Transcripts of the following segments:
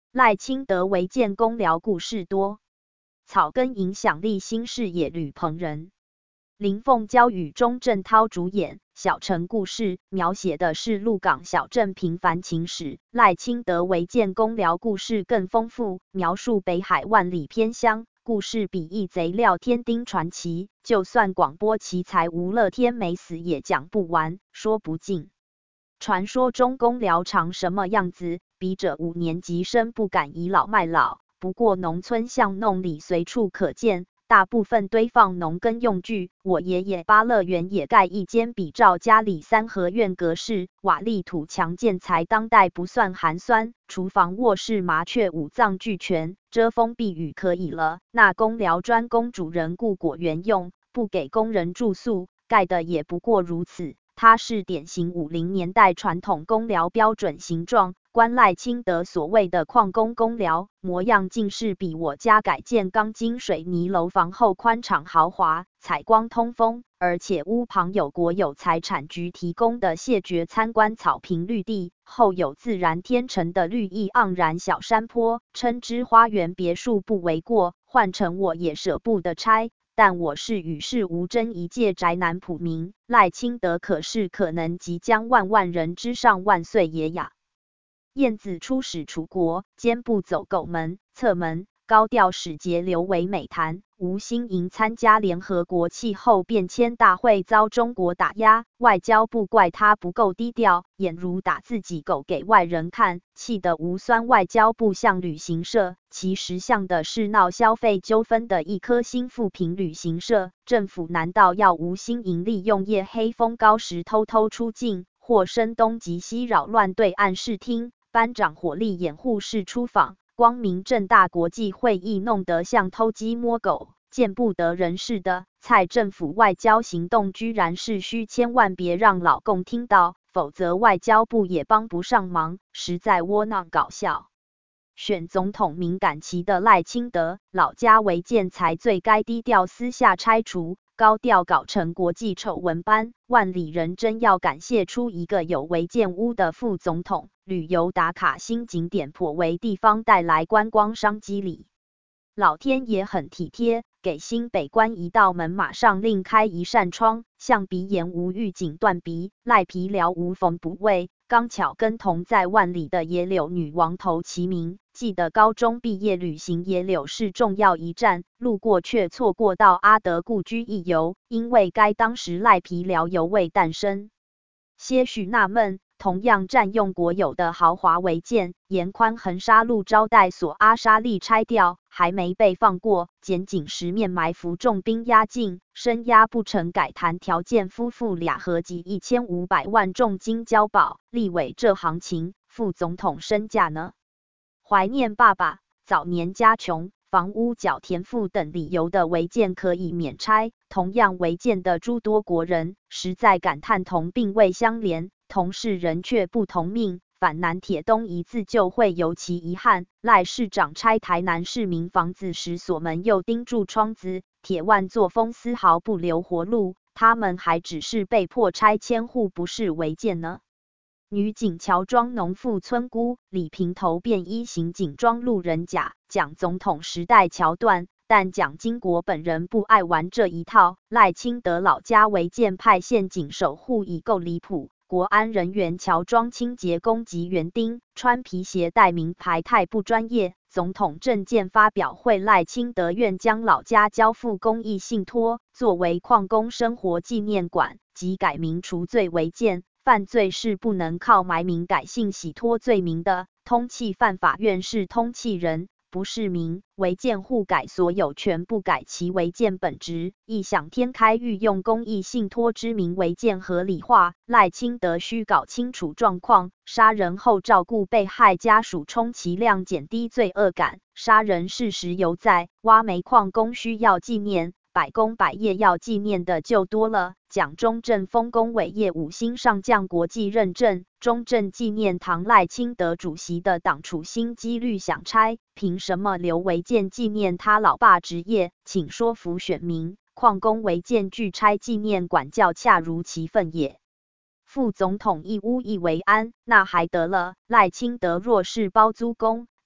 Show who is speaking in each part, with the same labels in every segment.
Speaker 1: 赖清德违建公寮故事多，草根影响力新视野吕鹏仁。林凤娇与钟镇涛主演《小城故事》，描写的是鹿港小镇平凡情史。赖清德违建公寮故事更丰富，描述北海万里偏乡，故事比义贼廖天丁传奇，就算广播奇才吴乐天没死也讲不完，说不尽。传说中公寮长什么样子？笔者5年级生不敢倚老卖老，不过农村巷弄里随处可见，大部分堆放农耕用具。我爷爷芭乐园也盖一间比照家里3合院格式，瓦砾土墙建材当代不算寒酸，厨房卧室麻雀5脏俱全，遮风避雨可以了。那公寮专供主人雇果园用，不给工人住宿，盖的也不过如此。它是典型50年代传统公寮标准形状，观赖清德所谓的矿工公寮，模样竟是比我家改建钢筋水泥楼房后宽敞豪华，采光通风，而且屋旁有国有财产局提供的谢绝参观草坪绿地，后有自然天成的绿意盎然小山坡，称之花园别墅不为过，换成我也舍不得拆。但我是与世无争一介宅男普民，赖清德可是可能即将万人之上万岁爷呀！燕子出使楚国，肩不走狗门、侧门，高调使节留为美谈。吴新盈参加联合国气候变迁大会遭中国打压，外交部怪他不够低调，俨如打自己狗给外人看，气得无酸外交部向旅行社，其实向的是闹消费纠纷的一颗星富平旅行社。政府难道要吴新盈利用夜黑风高时偷偷出境，或声东击西扰乱对岸视听，班长火力掩护式出访？光明正大国际会议弄得像偷鸡摸狗，见不得人似的。蔡政府外交行动居然是需千万别让老共听到，否则外交部也帮不上忙，实在窝囊搞笑。选总统敏感期的赖清德，老家违建才最该低调私下拆除，高调搞成国际丑闻般。万里人真要感谢出一个有违建屋的副总统，旅游打卡新景点颇为地方带来观光商机里。老天也很体贴，给新北关一道门马上另开一扇窗，象鼻炎无预警断鼻，赖皮疗无缝补位，刚巧跟同在万里的野柳女王头齐名。记得高中毕业旅行野柳是重要一站，路过却错过到阿德故居一游，因为该当时赖皮疗犹未诞生。些许纳闷，同样占用国有的豪华违建，沿宽横沙路招待所阿莎利拆掉，还没被放过，检警十面埋伏重兵压境，声押不成改谈条件夫妇俩合计1500万重金交保。立委这行情，副总统身价呢？怀念爸爸，早年家穷，房屋缴田赋等理由的违建可以免拆，同样违建的诸多国人，实在感叹同病未相怜，同是人却不同命。反南铁东一字就会尤其遗憾。赖市长拆台南市民房子时锁门又钉住窗子，铁腕作风丝毫不留活路，他们还只是被迫拆迁户，不是违建呢。女警乔装农妇村姑，李平头便衣刑警装路人甲，讲总统时代桥段，但蒋经国本人不爱玩这一套。赖清德老家违建派县警守护已够离谱，国安人员乔装清洁工及园丁，穿皮鞋带名牌太不专业。总统政见发表会，赖清德愿将老家交付公益信托，作为矿工生活纪念馆，即改名除罪违建。犯罪是不能靠埋名改姓洗脱罪名的，通缉犯法院是通缉人，不是民。违建户改所有权，不改其违建本质，异想天开欲用公益信托之名违建合理化。赖清德需搞清楚状况，杀人后照顾被害家属，充其量减低罪恶感。杀人事实犹在，挖煤矿工需要纪念，百工百业要纪念的就多了。蒋中正丰功伟业5星上将国际认证，中正纪念堂赖清德主席的党处心积虑想拆，凭什么留违建纪念他老爸职业？请说服选民，矿工违建拒拆纪念馆较恰如其分也。副总统一屋一为安，那还得了？赖清德若是包租公，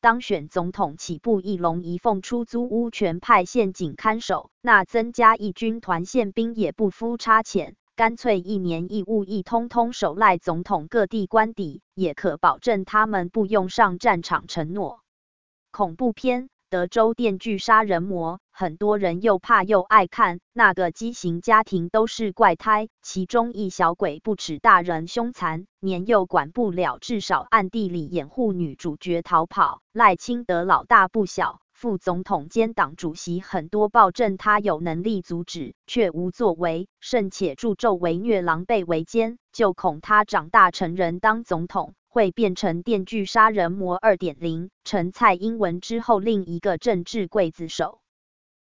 Speaker 1: 当选总统起步一龙一凤出租屋全派陷警看守，那增加一军团宪兵也不敷差遣，干脆一年一物一通通手赖总统各地官邸，也可保证他们不用上战场承诺。恐怖片德州电锯杀人魔，很多人又怕又爱看，那个畸形家庭都是怪胎，其中一小鬼不耻大人凶残，年幼管不了，至少暗地里掩护女主角逃跑。赖清德老大不小，副总统兼党主席很多暴政他有能力阻止，却无作为，甚且助纣为虐，狼狈为奸，就恐他长大成人当总统，会变成电锯杀人魔2.0，成蔡英文之后另一个政治刽子手。